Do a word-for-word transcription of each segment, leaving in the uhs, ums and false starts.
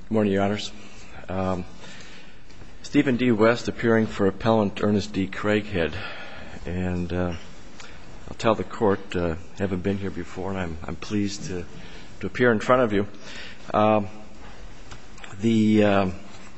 Good morning, Your Honors. Um, Stephen D. West appearing for Appellant Ernest D. Craighead. And uh, I'll tell the Court, uh, I haven't been here before, and I'm, I'm pleased to, to appear in front of you. Um, the, um,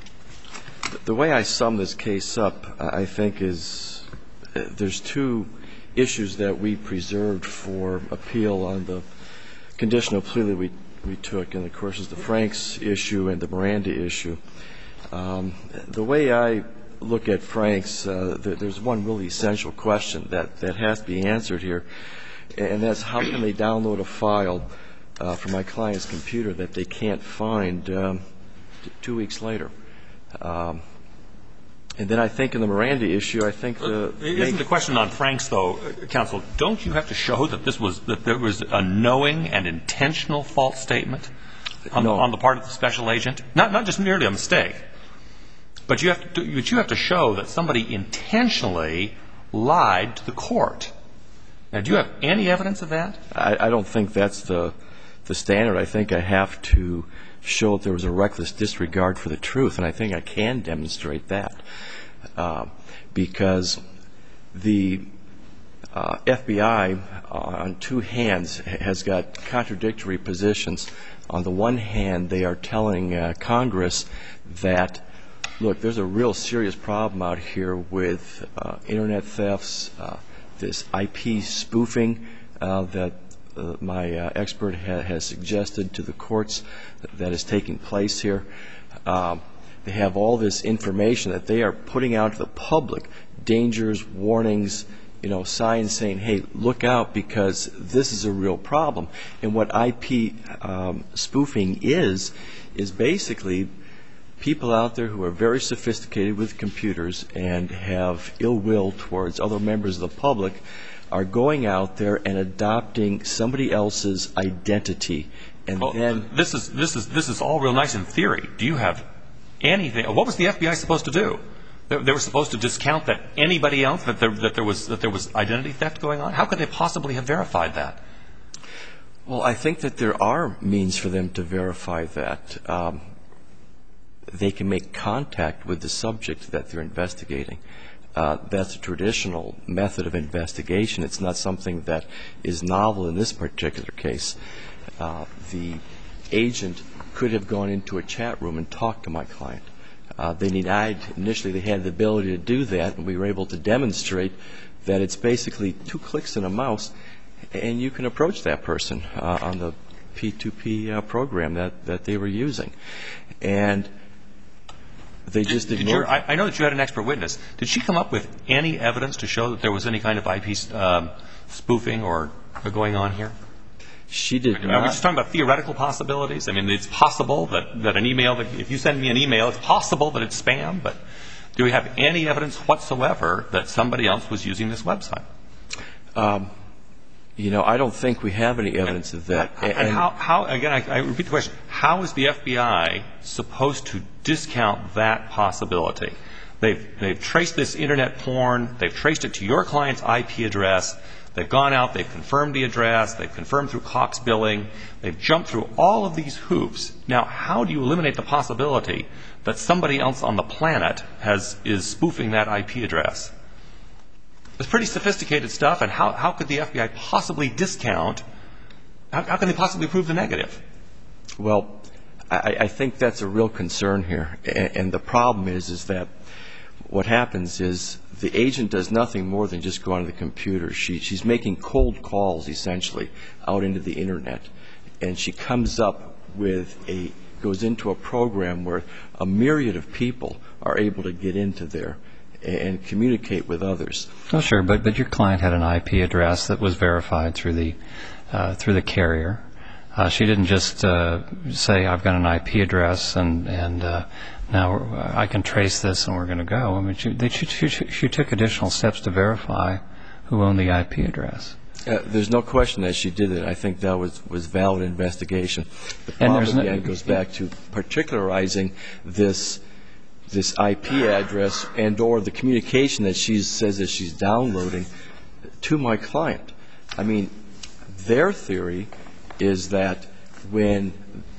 the way I sum this case up, I think, is uh, there's two issues that we preserved for appeal on the conditional plea that we we took, and of course is the Franks issue and the Miranda issue. Um, the way I look at Franks, uh, th- there's one really essential question that, that has to be answered here, and that's how can they download a file uh, from my client's computer that they can't find um, t- two weeks later. Um, And then I think in the Miranda issue, I think the isn't the question on Franks, though, counsel? Don't you have to show that this was that there was a knowing and intentional false statement on, no. the, on the part of the special agent? Not not just merely a mistake, but you have to but you have to show that somebody intentionally lied to the court. Now, do you have any evidence of that? I, I don't think that's the the standard. I think I have to show that there was a reckless disregard for the truth, and I think I can demonstrate that uh, because the uh, F B I uh, on two hands has got contradictory positions. On the one hand, they are telling uh, Congress that, look, there's a real serious problem out here with uh, internet thefts, uh, this I P spoofing uh, that Uh, my uh, expert ha- has suggested to the courts that, that is taking place here. Um, they have all this information that they are putting out to the public, dangers, warnings, you know, signs saying, hey, look out because this is a real problem. And what I P um, spoofing is, is basically people out there who are very sophisticated with computers and have ill will towards other members of the public are going out there and adopting somebody else's identity, and well, then this is this is this is all real nice in theory. Do you have anything? What was the F B I supposed to do? They, they were supposed to discount that anybody else that there that there was that there was identity theft going on. How could they possibly have verified that? Well, I think that there are means for them to verify that. Um, they can make contact with the subject that they're investigating. Uh, that's a traditional method of investigation. It's not something that is novel in this particular case. Uh, the agent could have gone into a chat room and talked to my client. Uh, they denied, initially they had the ability to do that, and we were able to demonstrate that it's basically two clicks in a mouse, and you can approach that person uh, on the P two P uh, program that, that they were using. And They just did, did your, I, I know that you had an expert witness. Did she come up with any evidence to show that there was any kind of I P um, spoofing or going on here? She did Are, not. Are we just talking about theoretical possibilities? I mean, it's possible that, that an email, that if you send me an email, it's possible that it's spam, but do we have any evidence whatsoever that somebody else was using this website? Um, you know, I don't think we have any evidence and, of that. And, and how, how, again, I, I repeat the question, how is the F B I supposed to discount that possibility? They've, they've traced this internet porn, they've traced it to your client's I P address, they've gone out, they've confirmed the address, they've confirmed through Cox billing, they've jumped through all of these hoops. Now, how do you eliminate the possibility that somebody else on the planet has, is spoofing that I P address? It's pretty sophisticated stuff, and how, how could the F B I possibly discount, how, how can they possibly prove the negative? Well, I, I think that's a real concern here, and, and the problem is, is that what happens is the agent does nothing more than just go onto the computer. She, she's making cold calls, essentially, out into the internet, and she comes up with a, goes into a program where a myriad of people are able to get into there and communicate with others. Oh, sure, but but your client had an I P address that was verified through the uh, through the carrier. Uh, she didn't just uh, say, I've got an I P address and and uh, now I can trace this and we're going to go. I mean, she, they, she, she, she took additional steps to verify who owned the I P address. Uh, there's no question that she did it. I think that was, was valid investigation. The problem again no, goes back to particularizing this this I P address and or the communication that she says that she's downloading to my client. I mean, their theory is that when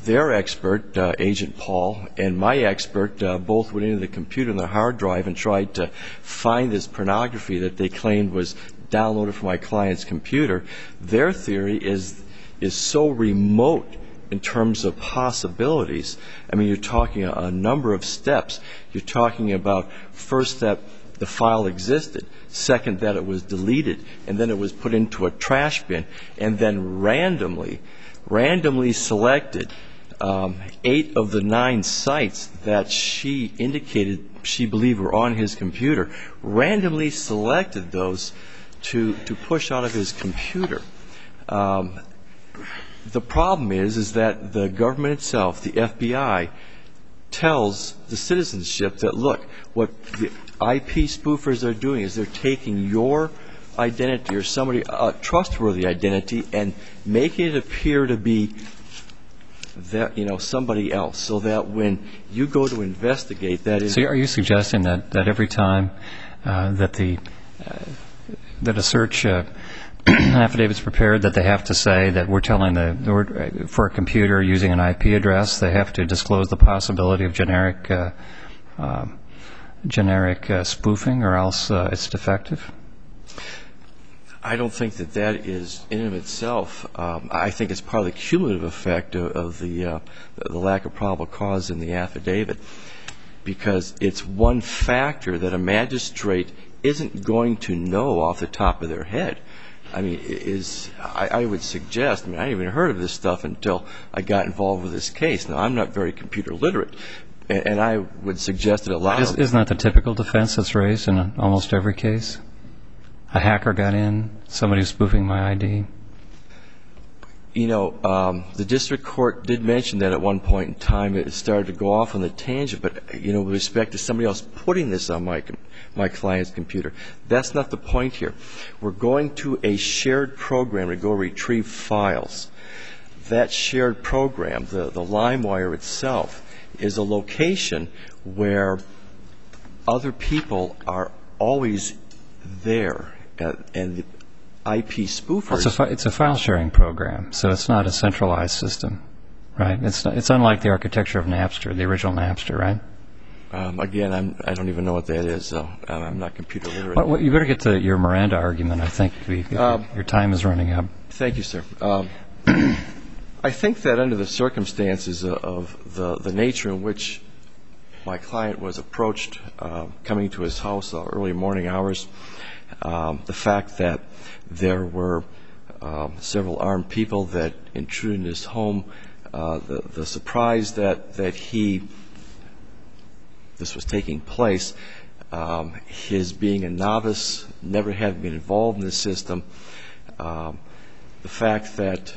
their expert, uh, Agent Paul, and my expert uh, both went into the computer and the hard drive and tried to find this pornography that they claimed was downloaded from my client's computer. Their theory is is so remote in terms of possibilities. I mean, you're talking a, a number of steps. You're talking about, first, that the file existed, second, that it was deleted, and then it was put into a trash bin, and then randomly, randomly selected um, eight of the nine sites that she indicated she believed were on his computer, randomly selected those to, to push out of his computer. Um, The problem is, is that the government itself, the F B I, tells the citizenship that, look, what the I P spoofers are doing is they're taking your identity or somebody, a trustworthy identity, and making it appear to be that, you know, somebody else, so that when you go to investigate that. So are you suggesting that, that every time uh, that the uh, that a search uh, affidavit's prepared, that they have to say that we're telling the, we're, for a computer using an I P address, they have to disclose the possibility of generic uh, uh, generic uh, spoofing, or else uh, it's defective? I don't think that that is in and of itself. Um, I think it's part of the cumulative effect of, of the uh, the lack of probable cause in the affidavit, because it's one factor that a magistrate isn't going to know off the top of their head. I mean, is I, I would suggest, I mean, I hadn't even heard of this stuff until I got involved with this case. Now, I'm not very computer literate, and, and I would suggest that a lot Is, of... Isn't that the typical defense that's raised in almost every case? A hacker got in, somebody was spoofing my I D. You know, um, the district court did mention that at one point in time it started to go off on the tangent, but, you know, with respect to somebody else putting this on my my client's computer, that's not the point here. We're going to a shared program to go retrieve files. That shared program, the, the LimeWire itself, is a location where other people are always there, uh, and the I P spoofers... It's a, fi- it's a file sharing program, so it's not a centralized system, right? It's not, it's unlike the architecture of Napster, the original Napster, right? Um, again, I'm, I don't even know what that is, so um, I'm not computer literate. Well, you better get to your Miranda argument. I think we, Um, your time is running up. Thank you, sir. Um, I think that under the circumstances of the, the nature in which my client was approached uh, coming to his house uh, early morning hours, um, the fact that there were um, several armed people that intruded in his home, uh, the, the surprise that, that he, this was taking place, um, his being a novice, never having been involved in the system, um, the fact that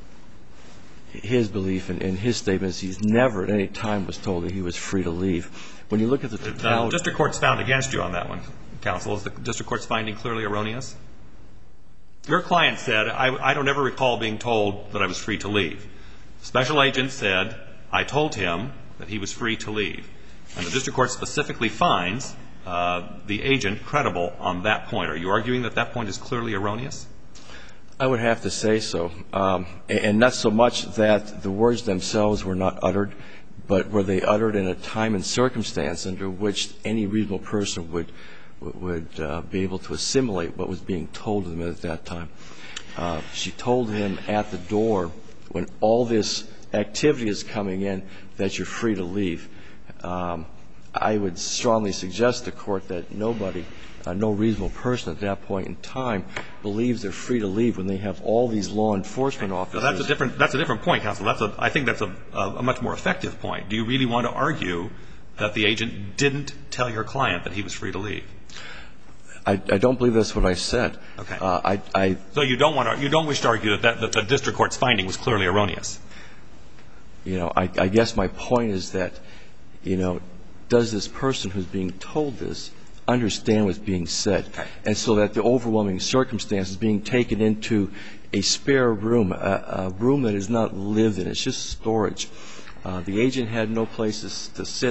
his belief in, in his statements, he's never at any time was told that he was free to leave. When you look at the totality... The district court's found against you on that one, counsel. Is the district court's finding clearly erroneous? Your client said, I, I don't ever recall being told that I was free to leave. Special agent said, I told him that he was free to leave. And the district court specifically finds uh, the agent credible on that point. Are you arguing that that point is clearly erroneous? I would have to say so. Um, and not so much that the words themselves were not uttered, but were they uttered in a time and circumstance under which any reasonable person would would uh, be able to assimilate what was being told to them at that time. Uh, she told him at the door, when all this activity is coming in, that you're free to leave. Um, I would strongly suggest to court that nobody, uh, no reasonable person at that point in time believes they're free to leave when they have all these law enforcement officers. So that's a different, that's a different point, counsel. That's a, I think that's a, a much more effective point. Do you really want to argue that the agent didn't tell your client that he was free to leave? I, I don't believe that's what I said. Okay. Uh, I, I, so you don't want to, you don't wish to argue that, that, that the district court's finding was clearly erroneous? You know, I, I guess my point is that, you know, does this person who's being told this understand what's being said? Okay. And so that the overwhelming circumstances being taken into a spare room, a, a room that is not lived in, it's just storage. Uh, the agent had no places to sit.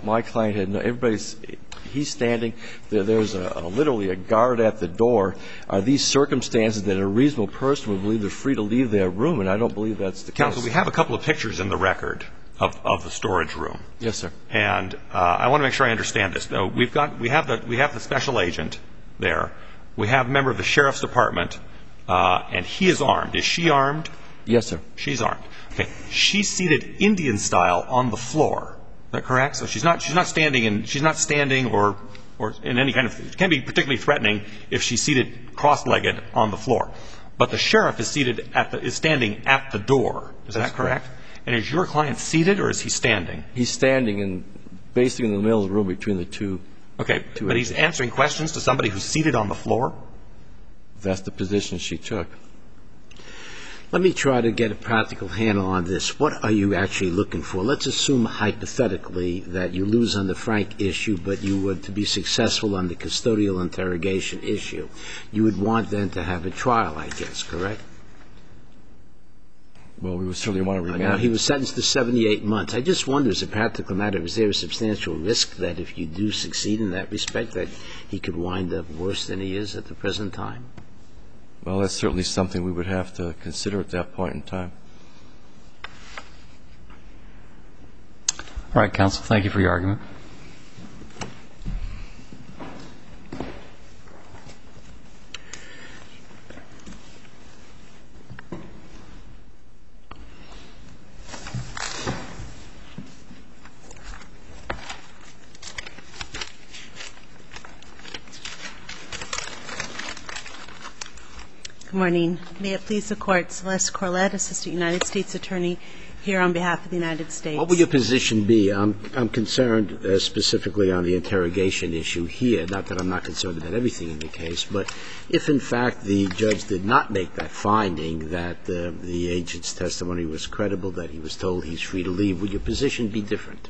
My client had no, everybody's, he's standing, there, there's a, a, literally a guard at the door. Are these circumstances that a reasonable person would believe they're free to leave their room? And I don't believe that's the case. Counsel, we have a couple of pictures in the record of, of the storage room. Yes, sir. And uh, I want to make sure I understand this. No, we've got, we have the, we have the special agent there. We have a member of the sheriff's department, uh, and he is armed. Is she armed? Yes, sir. She's armed. Okay. She's seated Indian style on the floor. Is that correct? So she's not, she's not standing in, she's not standing or, or in any kind of, it can be particularly threatening if she's seated cross-legged on the floor. But the sheriff is seated at the, is standing at the door. Is That's that correct? correct. And is your client seated or is he standing? He's standing in, basically in the middle of the room between the two. Okay. two but he's agents. answering questions to somebody who's seated on the floor? That's the position she took. Let me try to get a practical handle on this. What are you actually looking for? Let's assume hypothetically that you lose on the Frank issue, but you were to be successful on the custodial interrogation issue. You would want then to have a trial, I guess, correct? Well, we would certainly want to remand Now, he him. was sentenced to seventy-eight months. I just wonder, as a practical matter, is there a substantial risk that if you do succeed in that respect, that he could wind up worse than he is at the present time? Well, that's certainly something we would have to consider at that point in time. All right, counsel, thank you for your argument. Good morning. May it please the Court, Celeste Corlett, Assistant United States Attorney, here on behalf of the United States. What would your position be? I'm, I'm concerned uh, specifically on the interrogation issue here, not that I'm not concerned about everything in the case, but if in fact the judge did not make that finding that uh, the agent's testimony was credible, that he was told he's free to leave, would your position be different?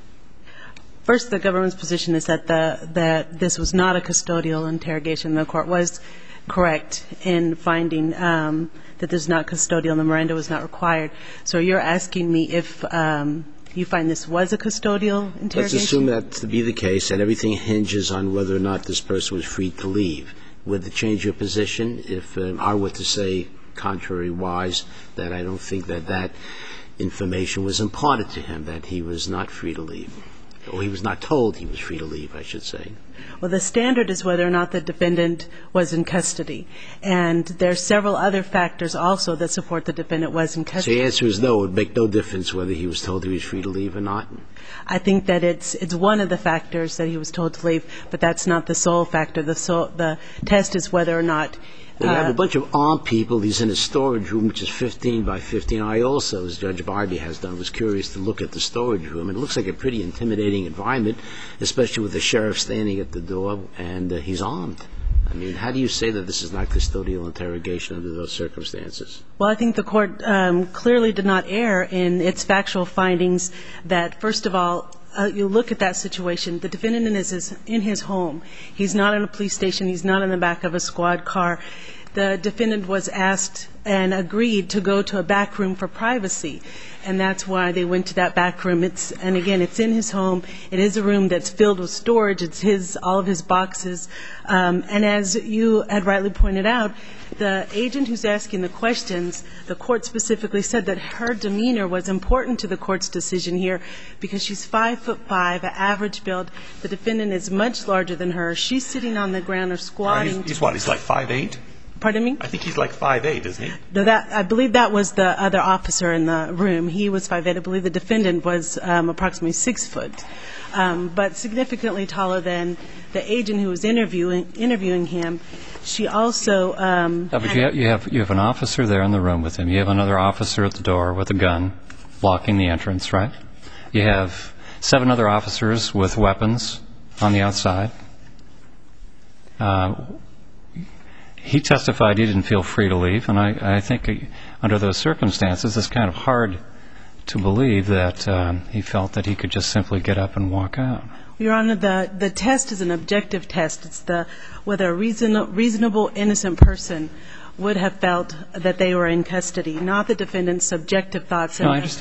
First, the government's position is that the that this was not a custodial interrogation. The Court was correct in finding um, that this is not custodial. The Miranda was not required. So you're asking me if um, you find this was a custodial interrogation? Let's assume that to be the case, and everything hinges on whether or not this person was free to leave. Would it change your position if um, I were to say, contrary-wise, that I don't think that that information was imparted to him, that he was not free to leave? Or he was not told he was free to leave, I should say. Well, the standard is whether or not the defendant was in custody. And there are several other factors also that support the defendant was in So custody. the answer is no. It would make no difference whether he was told he was free to leave or not? I think that it's it's one of the factors that he was told to leave, but that's not the sole factor. The sole, the test is whether or not Well, you have uh, a bunch of armed people. He's in a storage room, which is fifteen by fifteen. I also, as Judge Barbie has done, was curious to look at the storage room. It looks like a pretty intimidating environment, especially with the sheriff standing at the door, and uh, he's armed. I mean, how do you say that this is not custodial interrogation under those circumstances? Well, I think the Court um, clearly did not err in its factual findings that, first of all, Uh, you look at that situation. The defendant is his, in his home. He's not in a police station. He's not in the back of a squad car. The defendant was asked and agreed to go to a back room for privacy, and that's why they went to that back room. It's, and again, it's in his home. It is a room that's filled with storage. It's his, all of his boxes. Um, and as you had rightly pointed out, the agent who's asking the questions, the Court specifically said that her demeanor was important to the Court's decision here because she's five foot five, average build. The defendant is much larger than her. She's sitting on the ground or squatting. He's, he's what? He's like five eight? Pardon me? I think he's like five eight, isn't he? No, that, I believe that was the other officer in the room. He was five eight. I believe the defendant was um, approximately six foot, um, but significantly taller than the agent who was interviewing interviewing him. She also. Um, Yeah, but you have, you have you have an officer there in the room with him. You have another officer at the door with a gun, blocking the entrance. Right? You have seven other officers with weapons on the outside. Uh, He testified he didn't feel free to leave, and I, I think under those circumstances it's kind of hard to believe that um, he felt that he could just simply get up and walk out. Your Honor, the, the test is an objective test. It's the whether a reason, reasonable, innocent person would have felt that they were in custody, not the defendant's subjective thoughts. No, I understand.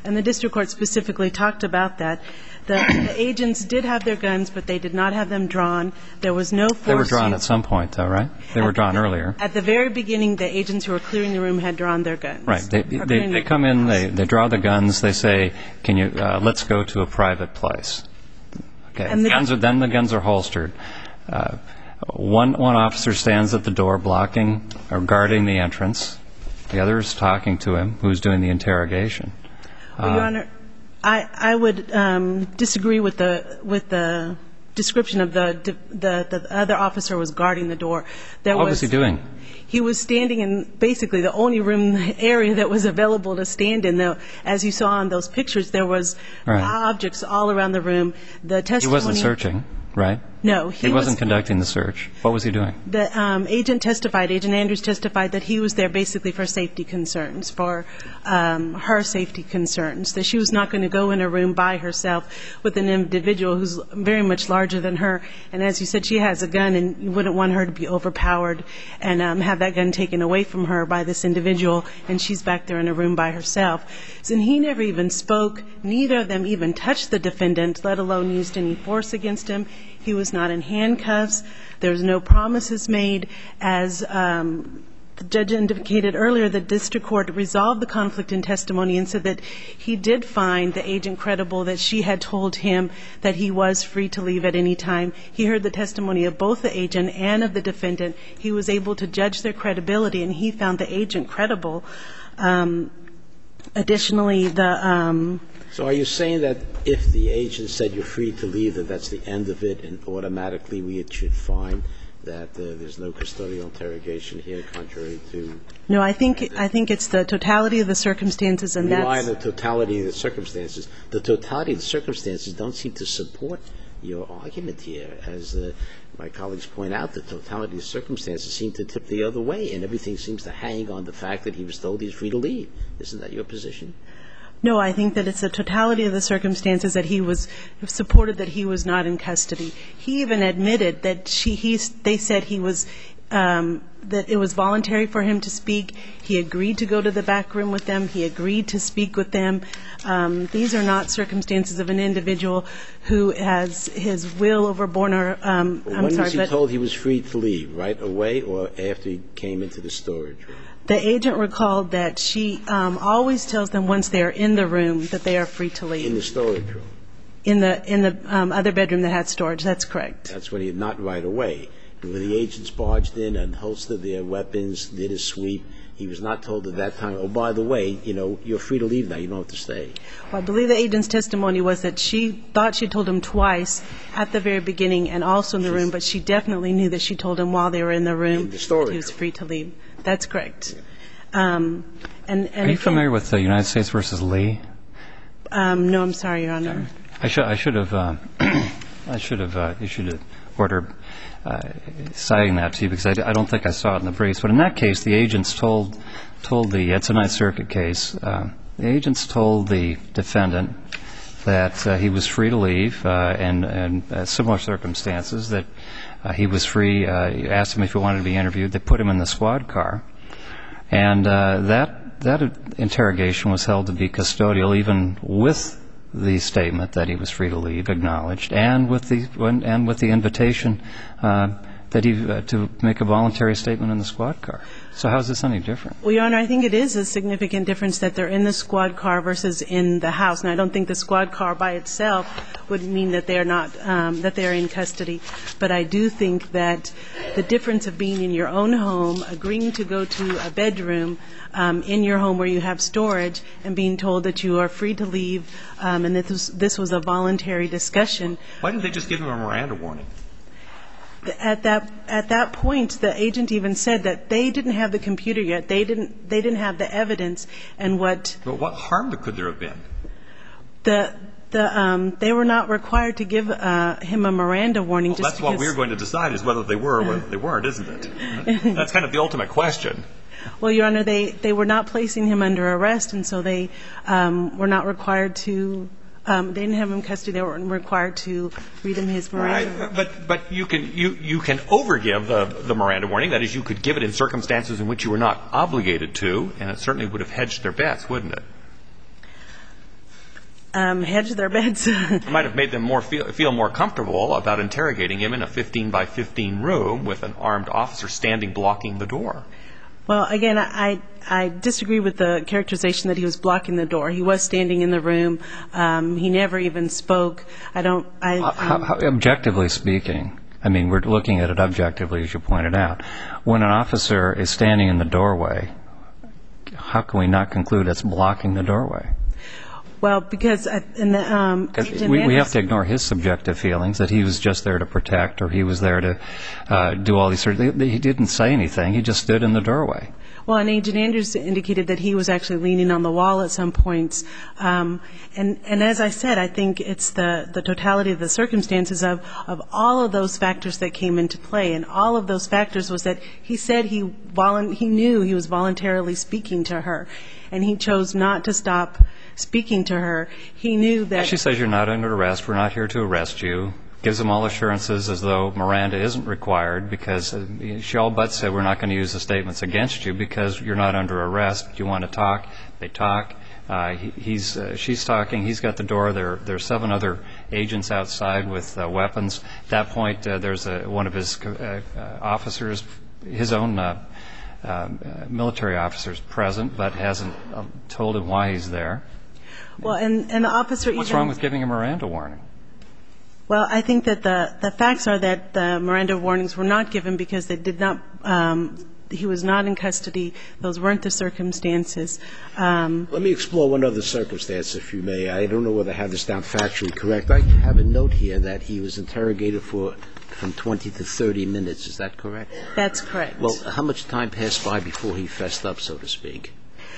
And the district court specifically talked about that. The, the agents did have their guns, but they did not have them drawn. There was no force. They were drawn used. at some point, though, right? They were drawn at, earlier. At the very beginning, the agents who were clearing the room had drawn their guns. Right. They, they, they come in, they, they draw the guns, they say, "Can you, uh, let's go to a private place." Okay. And the guns are, then the guns are holstered. Uh, one, one officer stands at the door blocking or guarding the entrance. The other is talking to him, who's doing the interrogation. Well, Your Honor, I, I would um, disagree with the with the description of the the the other officer was guarding the door. There What was, was he doing? He was standing in basically the only room area that was available to stand in. The, as you saw in those pictures, there was Right. objects all around the room. The testimony. He wasn't searching, right? No, he, He wasn't was, conducting the search. What was he doing? The um, agent testified, Agent Andrews testified that he was there basically for safety concerns, for um, her safety concerns, that she was not going to go in a room by herself with an individual who's very much larger than her. And as you said, she has a gun, and you wouldn't want her to be overpowered and um, have that gun taken away from her by this individual, and she's back there in a room by herself. So, and he never even spoke. Neither of them even touched the defendant, let alone used any force against him. He was not in handcuffs. There was no promises made. As um, the judge indicated earlier, the district court resolved the conflict in testimony and said that he did find the agent credible, that she had told him that he was free to leave at any time. He heard the testimony of both the agent and of the defendant. He was able to judge their credibility, and he found the agent credible. Um, additionally, the um, So are you saying that if the agent said you're free to leave, that that's the end of it, and automatically we should find that uh, there's no custodial interrogation here, contrary to? No, I think I think it's the totality of the circumstances, and Rely that's on the totality of the circumstances. The totality of the circumstances don't seem to support your argument here. As uh, my colleagues point out, the totality of the circumstances seem to tip the other way, and everything seems to hang on the fact that he was told he's free to leave. Isn't that your position? No, I think that it's the totality of the circumstances that he was supported that he was not in custody. He even admitted that she, he, they said he was, um, that it was voluntary for him to speak. He agreed to go to the back room with them. He agreed to speak with them. Um, these are not circumstances of an individual who has his will overborne or, um, Well, I'm when sorry, was he but told he was free to leave, right away or after he came into the storage room? the agent recalled that she um, always tells them once they are in the room that they are free to leave. In the storage room. In the in the um, other bedroom that had storage. That's correct. That's when he, not right away. When the agents barged in and holstered their weapons, did a sweep, he was not told at that time, oh, by the way, you know, you're free to leave now, you don't have to stay. Well, I believe the agent's testimony was that she thought she told him twice at the very beginning and also in the room, but she definitely knew that she told him while they were in the room In the storage he was room. free to leave. That's correct. Um, and, and Are you again, familiar with the United States versus Lee? Um, no, I'm sorry, Your Honor. I should I should have uh, I should have uh, issued an order uh, citing that to you because I, I don't think I saw it in the briefs. But in that case, the agents told told the it's a Ninth Circuit case. Uh, the agents told the defendant that uh, he was free to leave, uh, and and uh, similar circumstances that uh, he was free. Uh, you asked him if he wanted to be interviewed. They put him in the squad car, and uh, that that interrogation was held to be custodial, even with the statement that he was free to leave, acknowledged, and with the and with the invitation uh, that he uh, to make a voluntary statement in the squad car. So how is this any different? Well, Your Honor, I think it is a significant difference that they're in the squad car versus in the house. And I don't think the squad car by itself would mean that they're not um, that they're in custody. But I do think that the difference of being in your own home, agreeing to go to a bedroom um, in your home where you have storage, and being told that you are free to leave, um, and that this, this was a voluntary discussion. Why didn't they just give him a Miranda warning? At that at that point, the agent even said that they didn't have the computer yet. They didn't they didn't have the evidence, and what But what harm could there have been? the the um, they were not required to give uh, him a Miranda warning. Well, just that's what because, we're going to decide is whether they were or whether they weren't, isn't it? That's kind of the ultimate question. Well, Your Honor, they they were not placing him under arrest, and so they um, were not required to. Um, they didn't have him in custody. They weren't required to read him his Miranda. Right, but but you can you, you can overgive the the Miranda warning. That is, you could give it in circumstances in which you were not obligated to, and it certainly would have hedged their bets, wouldn't it? um, hedge their bets. It might have made them more feel, feel more comfortable about interrogating him in a fifteen by fifteen room with an armed officer standing blocking the door. Well, again, I I disagree with the characterization that he was blocking the door. He was standing in the room. Um, he never even spoke. I don't. I, um, how, how, objectively speaking, I mean, we're looking at it objectively, as you pointed out. When an officer is standing in the doorway, how can we not conclude it's blocking the doorway? Well, because in the um, we, we have to ignore his subjective feelings that he was just there to protect, or he was there to uh, do all these sort of things. He didn't say anything. He just stood in the doorway. Well, and Agent Andrews indicated that he was actually leaning on the wall at some points. Um, and, and as I said, I think it's the, the totality of the circumstances of, of all of those factors that came into play. And all of those factors was that he said he, volu- he knew he was voluntarily speaking to her. And he chose not to stop speaking to her. He knew that... She says, you're not under arrest. We're not here to arrest you. Gives them all assurances as though Miranda isn't required, because she all but said, we're not going to use the statements against you because you're not under arrest. Do you want to talk? They talk. Uh, he, he's, uh, she's talking. He's got the door. There, there are seven other agents outside with uh, weapons. At that point, uh, there's a, one of his uh, uh, officers, his own uh, uh, military officers present, but hasn't uh, told him why he's there. Well, and, and the officer... What's even, wrong with giving a Miranda warning? Well, I think that the, the facts are that the Miranda warnings were not given because they did not, um, he was not in custody. Those weren't the circumstances. Um, Let me explore one other circumstance, if you may. I don't know whether I have this down factually correct. I have a note here that he was interrogated for from twenty to thirty minutes. Is that correct? That's correct. Well, how much time passed by before he fessed up, so to speak?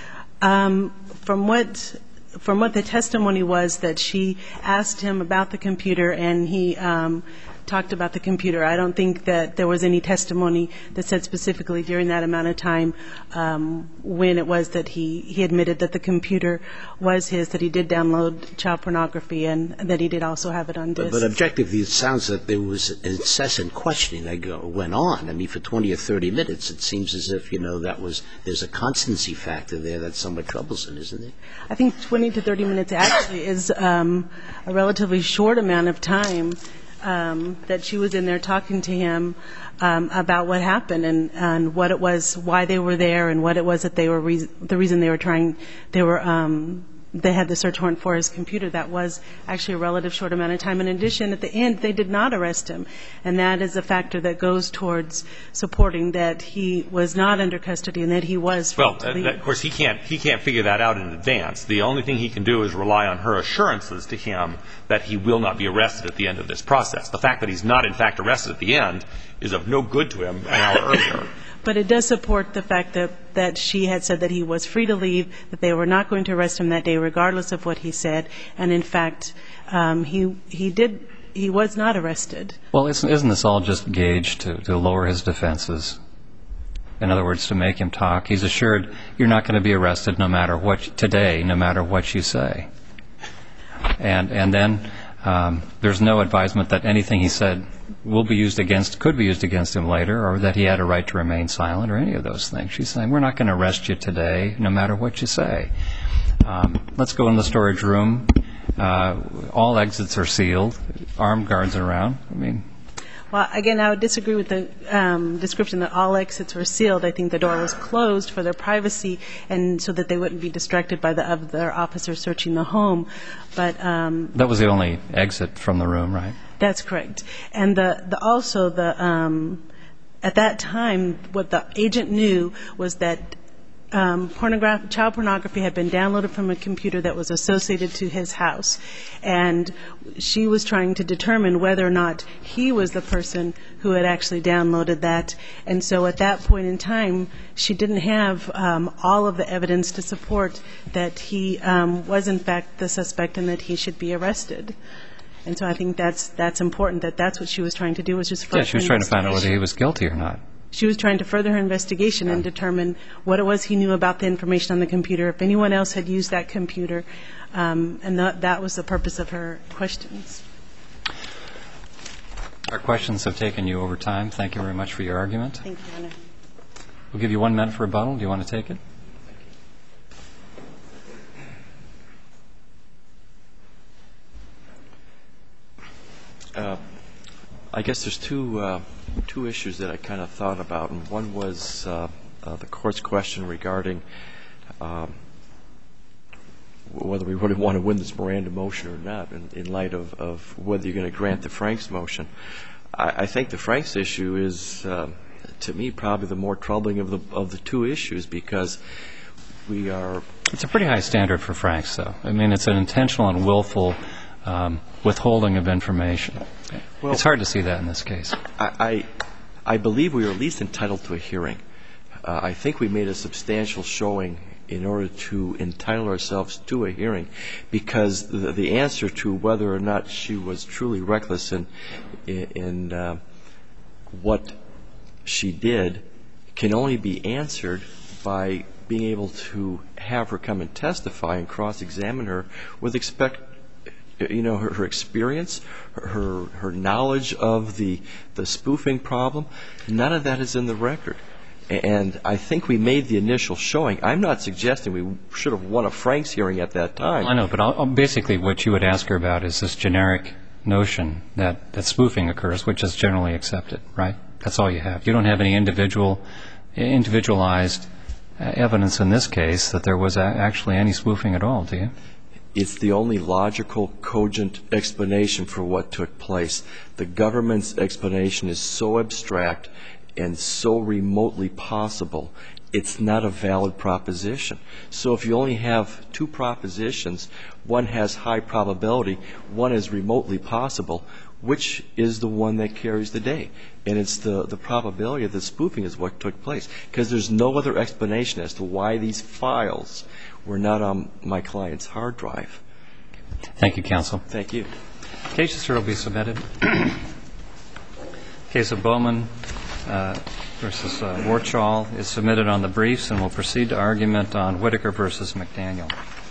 Um, from what... From what the testimony was, that she asked him about the computer and he um, talked about the computer. I don't think that there was any testimony that said specifically during that amount of time um, when it was that he, he admitted that the computer was his, that he did download child pornography, and that he did also have it on disc. But, but objectively, it sounds that there was incessant questioning that go, went on. I mean, for twenty or thirty minutes, it seems as if, you know, that was, there's a constancy factor there that's somewhat troublesome, isn't it? I think twenty to thirty minutes actually is um, a relatively short amount of time um, that she was in there talking to him um, about what happened and, and what it was, why they were there, and what it was that they were, re- the reason they were trying, they were, um, they had the search warrant for his computer. That was actually a relative short amount of time. In addition, at the end, they did not arrest him, and that is a factor that goes towards supporting that he was not under custody and that he was free well, to leave. Well, of course, he can't he can't figure that out in advance. The only thing he can do is rely on her assurances to him that he will not be arrested at the end of this process. The fact that he's not, in fact, arrested at the end is of no good to him an hour earlier. But it does support the fact that, that she had said that he was free to leave, that they were not going to arrest him that day regardless of what he said. And, in fact, um, he he did he was not arrested. Well, isn't, isn't this all just gauged to, to lower his defenses? In other words, to make him talk. He's assured you're not going to be arrested no matter what today, no matter what you say. And and then um, there's no advisement that anything he said will be used against, could be used against him later, or that he had a right to remain silent, or any of those things. She's saying, we're not going to arrest you today, no matter what you say. Um, let's go in the storage room. Uh, all exits are sealed. Armed guards are around. I mean... Well, again, I would disagree with the um, description that all exits were sealed. I think the door was closed for their privacy and so that they wouldn't be distracted by the other officers searching the home. But um, that was the only exit from the room, right? That's correct. And the, the also the um, at that time, what the agent knew was that um, pornograph- child pornography had been downloaded from a computer that was associated to his house, and she was trying to determine whether or not he was the person who had actually downloaded that. And so at that point in time, she didn't have um, all of the evidence to support that he um, was in fact the suspect and that he should be arrested. And so I think that's that's important, that that's what she was trying to do, was just further Yeah, she was trying to find out whether he was guilty or not. She was trying to further her investigation and determine what it was he knew about the information on the computer, if anyone else had used that computer, um, and that, that was the purpose of her questions. Our questions have taken you over time. Thank you very much for your argument. Thank you, Your Honor. We'll give you one minute for rebuttal. Do you want to take it? Uh, I guess there's two uh, two issues that I kind of thought about, and one was uh, uh, the court's question regarding um, whether we really want to win this Miranda motion or not, in, in light of, of whether you're going to grant the Franks motion. I, I think the Franks issue is, uh, to me, probably the more troubling of the of the two issues, because we are. It's a pretty high standard for Franks, though. I mean, it's an intentional and willful um, withholding of information. Well, it's hard to see that in this case. I, I, I believe we are at least entitled to a hearing. Uh, I think we made a substantial showing in order to entitle ourselves to a hearing, because the, the answer to whether or not she was truly reckless in, in, in uh, what she did can only be answered by being able to have her come and testify and cross-examine her with expect, you know, her, her experience, her her knowledge of the the spoofing problem. None of that is in the record. And I think we made the initial showing. I'm not suggesting we should have won a Franks hearing at that time. I know, but I'll, basically what you would ask her about is this generic notion that, that spoofing occurs, which is generally accepted, right? That's all you have. You don't have any individual, individualized uh, evidence in this case that there was a, actually any spoofing at all, do you? It's the only logical, cogent explanation for what took place. The government's explanation is so abstract and so remotely possible, it's not a valid proposition. So if you only have two propositions, one has high probability, one is remotely possible, which is the one that carries the day? And it's the, the probability of the spoofing is what took place, because there's no other explanation as to why these files were not on my client's hard drive. Thank you, counsel. Thank you. The case will be submitted. Case of Bowman uh, versus uh, Warchall is submitted on the briefs, and we'll proceed to argument on Whitaker versus McDaniel.